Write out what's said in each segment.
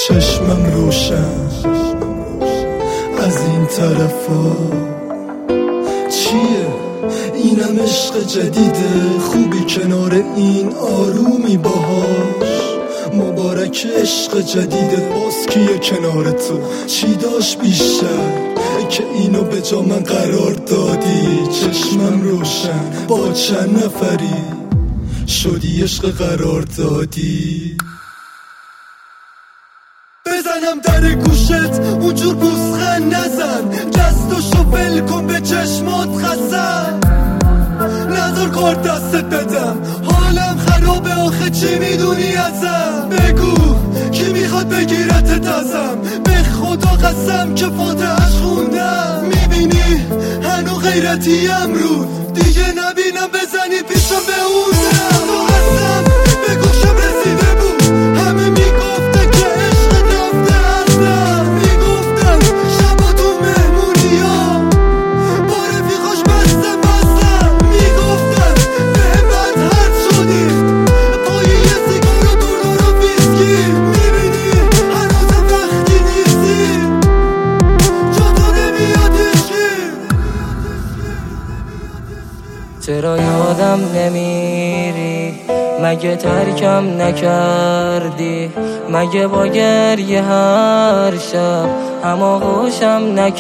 چشمم روشن از این طرفا چیه؟ اینم عشق جدیده، خوبی کنار این آرومی باهاش. مبارک عشق جدیده، باز کیه کنار تو؟ چی داشت بیشتر که اینو به جا من قرار دادی؟ چشمم روشن با چند نفری شدی عشق قرار دادی. بزنم در گوشت اونجور بوسخن نزن، دستشو ول کن به چشمات خزن، نظر کار دستت بدم حالم خرابه آخه چی میدونی ازم؟ بگو کی میخواد بگیرتت ازم؟ به خدا قسم که فاتحش خوندم. میبینی هنو غیرتی امروز دیگه نبینم بزنی پیشم به اونم. تو قسم به گوشم رسیده بود همه میگفته که عشق رفته ازم، میگفتن شبا تو مهمونی ها با رفیقاش بسته بستم، میگفتن به بد حد شدی پای یه سیگار و دورا رو ویسکی. میبینی هنوز وقتی نیستی جا تو نمیاد عشقی. چرا یادم نمیری؟ مگه ترکم نکردی؟ مگه با گریه هر شب هماغوشم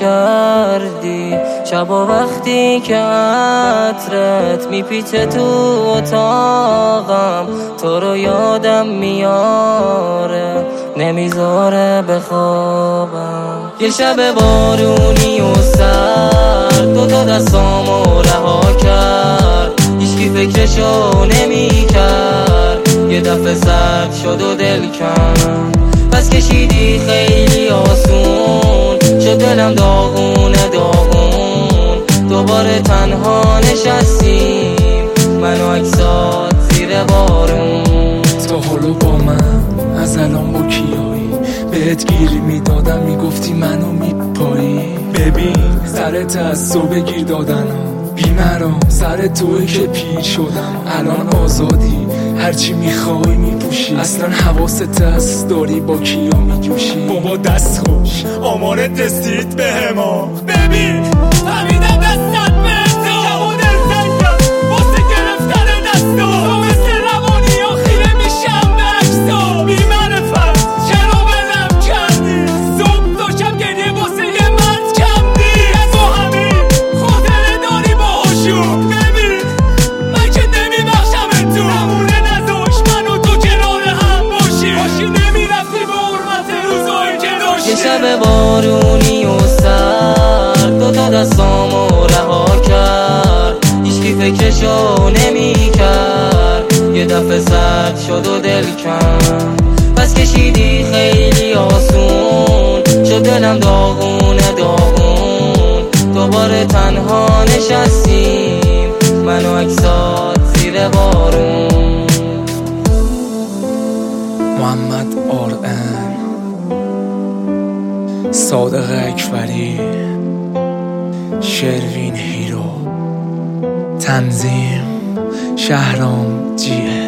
نکردی؟ شبا وقتی که عطرت میپیچه تو اتاقم تو رو یادم میاره نمیذاره بخوابم. یه شب بارونی و سرد دوتا دستامو رها کرد، هیچکی فکرشو نمیکرد، یه دفعه سرد شد و دل کن پس کشیدی خیلی آسون شد دلم داغونه داغون. دوباره تنها نشستیم من و عکسات زیر بارون. تا حالا با من از الان با کیایی بهت گیری میدادم میگفتی منو میپایی. ببین سرت از صبح گیر دادن بیمرام سر توی که پیر شدم. الان آزادی هرچی میخوای میپوشی، اصلا حواست هست داری با کیا میجوشی. بابا دست خوش آمارت رسید به هما. ببین فهمیدم دستت به تو کمو دل سنگم واسه گرفتن دستا تو مثل روانی ها خیره میشم به عکسا. بی معرفت چرا بلم کردی؟ صبح تا شب گریه واسه یه مرد کردی. تو همین خاطره داری با هاشون. ببین من که نمیبخشم تو نمونه نداشت من و تو کنار هم باشی. باشی نمیرفتی به حرمت روزایی که داشتی. یه شب بارونی و سرد دوتا دستامو رها کرد، هیچکی فکرشو نمیکرد، یه دفعه سرد شد و دل کن پس کشیدی خیلی آسون شد دلم داغونه داغون. دوباره تنها نشستیم من و عکسات زیر بارون. محمد آرن، صادق اکبری، شروین هیرو، تنظیم شهرام جیه.